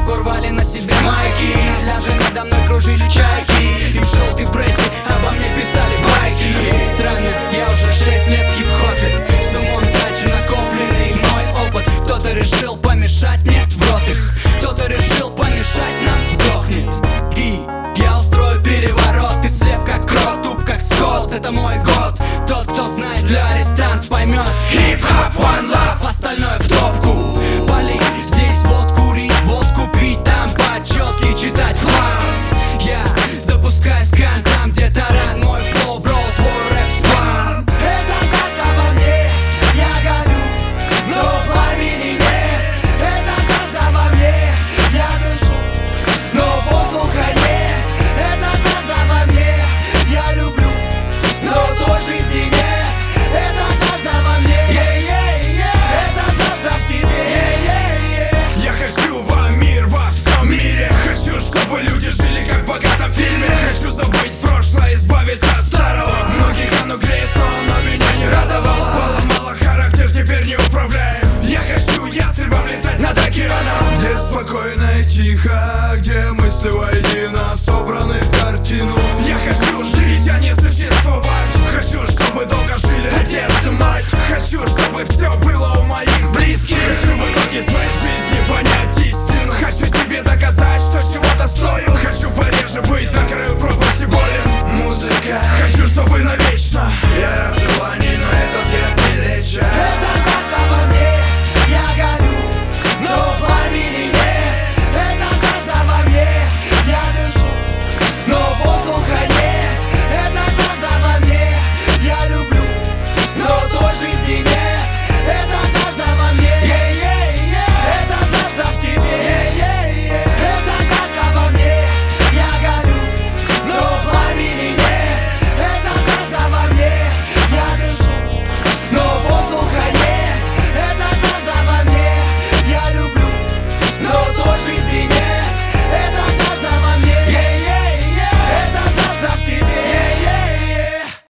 вдруг урвали на себе майки. На пляже надо мной кружили чайки, и в желтой прессе обо мне писали байки. Странно, я уже 6 лет в хип-хопе, с умом трачу накопленный мой опыт. Кто-то решил помешать мне, в рот их. Кто-то решил помешать нам, сдохнет. И я устрою переворот, ты слеп как крот, туп как скот. Это мой год, тот, кто знает для арестанс, поймет. Хип-хоп, one love, остальное в топку. Пали, здесь вот курить, водку пить, там почетки читать хлам. Я запускаю скан, там где таран, мой флоу, бро, твой рэп спам. Это жажда во мне, я горю, но пламени нет. Это жажда во мне, я дышу, но воздуха нет. Это жажда во мне, я люблю, но той жизни нет. Это жажда во мне, это жажда в тебе. Я хочу во мир, во всем мире. Хочу, чтобы люди жили как в богатом фильме. Хочу забыть прошлое, избавиться от старого. Многих оно греет, но меня не радовало. Поломало характер, теперь не управляем. Я хочу ястребом летать над океаном, где спокойно и тихо, где мысли